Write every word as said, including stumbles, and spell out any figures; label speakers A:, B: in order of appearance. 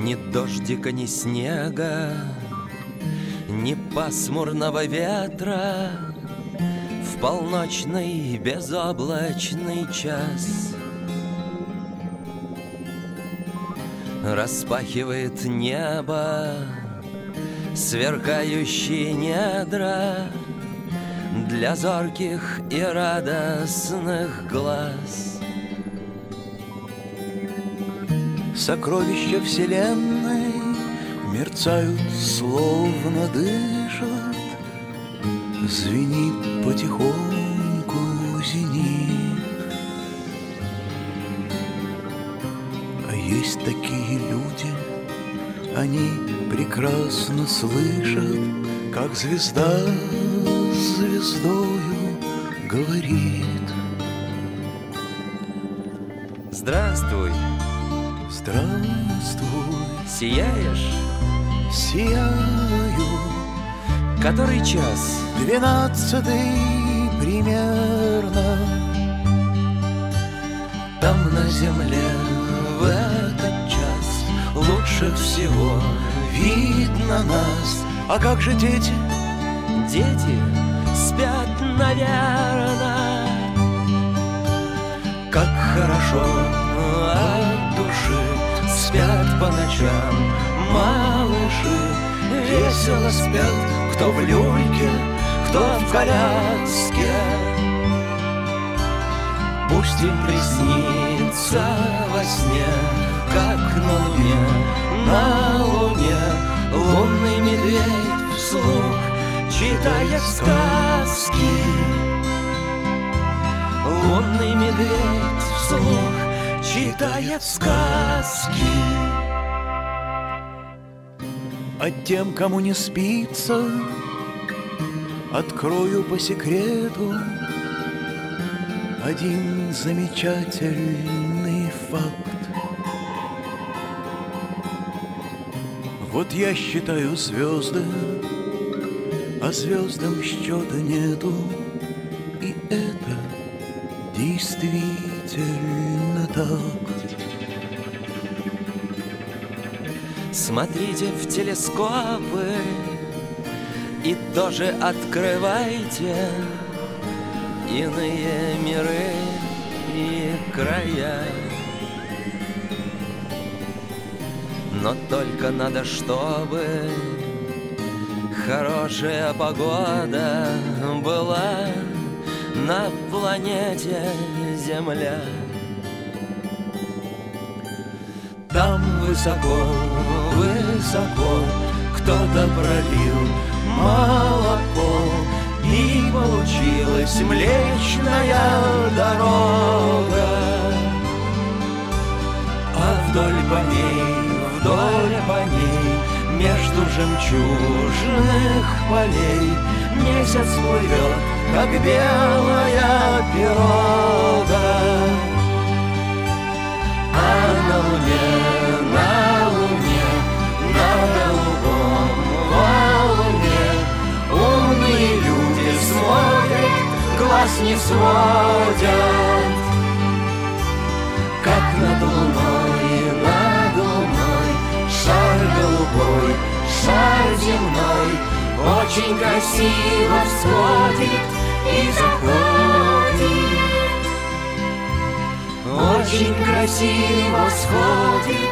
A: Ни дождика, ни снега, ни пасмурного ветра. В полночный безоблачный час распахивает небо сверкающие недра для зорких и радостных глаз.
B: Сокровища вселенной мерцают, словно дышат, звенит потихоньку зенит. А есть такие люди, они прекрасно слышат, как звезда с звездою говорит.
A: Здравствуй,
B: здравствуй,
A: сияешь,
B: сияю.
A: Который час?
B: Двенадцатый примерно.
A: Там на земле в этот час лучше всего видно нас.
B: А как же дети?
A: Дети спят, наверно. Как хорошо от души спят по ночам малыши. Весело спят, кто в люльке, кто в коляске. Пусть им приснится во сне, как на луне, на луне лунный медведь вслух читает сказки. Лунный медведь вслух читает сказки.
B: А тем, кому не спится, открою по секрету один замечательный факт. Вот я считаю звезды, а звездам счета нету, и это действительно так.
A: Смотрите в телескопы и тоже открывайте иные миры и края. Но только надо, чтобы хорошая погода была на планете Земля. Там высоко, высоко кто-то пролил молоко, и получилась Млечная Дорога. А вдоль по ней, вдоль по ней, между жемчужных полей месяц плывет, как белая пирога. А на луне, на луне, на голубом валуне умные люди смотрят, глаз не сводят. Как над луной, над луной шар голубой, шар земной очень красиво всходит и заходит. Очень красиво всходит